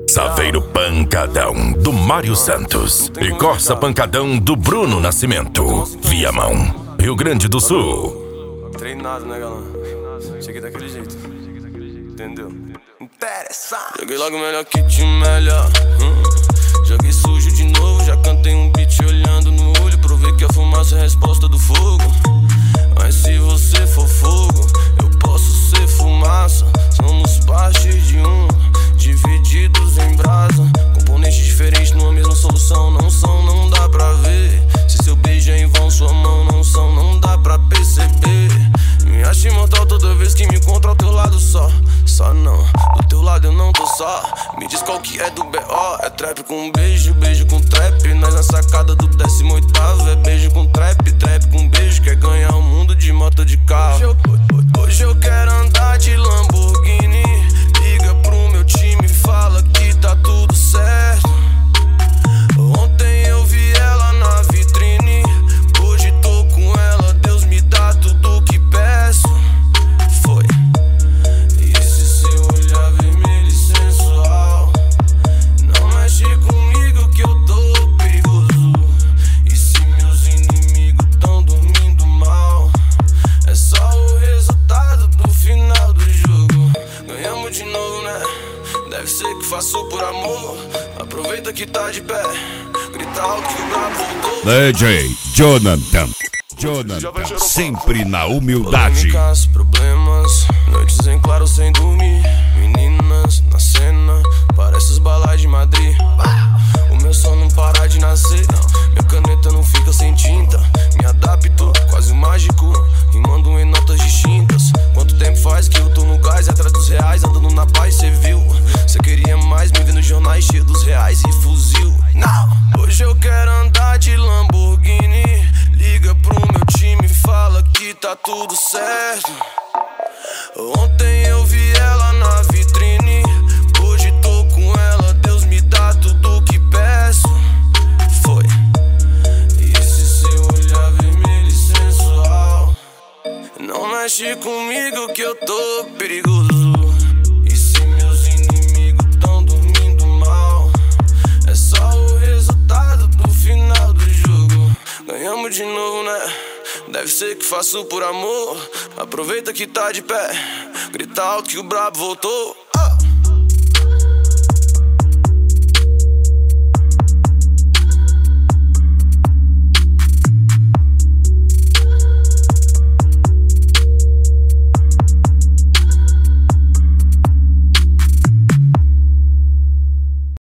Saveiro Pancadão, do Mário Santos. E Corsa Pancadão, do Bruno Nascimento. Viamão, Rio Grande do Sul. Treinado, né, galera? Cheguei daquele jeito. Entendeu? Interessante. Joguei logo melhor que te melhor. Joguei sujo de novo. Já cantei um beat olhando no olho. Provei que a fumaça é a resposta do fogo. Mas se você for fogo, eu posso ser fumaça. Somos parte de um, divididos em brasa. Componentes diferentes numa mesma solução. Não são, não dá pra ver. Se seu beijo é em vão, sua mão não são, não dá pra perceber. Me acho imortal toda vez que me encontro ao teu lado só. Só não, do teu lado eu não tô só. Me diz qual que é do B.O. É trap com beijo, beijo com trap. Nós na sacada do 18º. É beijo com trap, trap com beijo. Quer ganhar o mundo de moto de carro. Hoje eu quero andar de Lamborghini. Liga pro meu time, fala que tá tudo certo. Ontem eu vi ela na vitrine. Hoje tô com ela, Deus me dá tudo que peço. Foi. E esse seu olhar vermelho e sensual não mexe comigo que eu tô perigoso. E se meus inimigos tão dormindo mal, é só o resultado do final do jogo. Ganhamos de novo, né? Deve ser que faço por amor. Aproveita que tá de pé. Grita alto que o brabo voltou. DJ Jonathan, sempre na humildade. Polêmicas, problemas, noites em claro sem dormir. Meninas na cena, parece os balais de Madrid. O meu som não para de nascer. Minha caneta não fica sem tinta. Me adapto, quase um mágico, rimando em notas distintas. Quanto tempo faz que eu tô no gás, atrás dos reais, andando na paz, cê viu? Cê queria mais, me vê nos jornais cheio dos reais e fuzil. Não! Hoje eu quero andar de Lamborghini. Liga pro meu time, fala que tá tudo certo. Ontem eu vi ela na vitrine. Hoje tô com ela, Deus me dá tudo que peço. Foi. E esse seu olhar vermelho e sensual não mexe comigo que eu tô perigoso. E se meus inimigos tão dormindo mal, é só o resultado do final do jogo. Ganhamos de novo, né? Deve ser que faço por amor. Aproveita que tá de pé. Grita alto que o brabo voltou.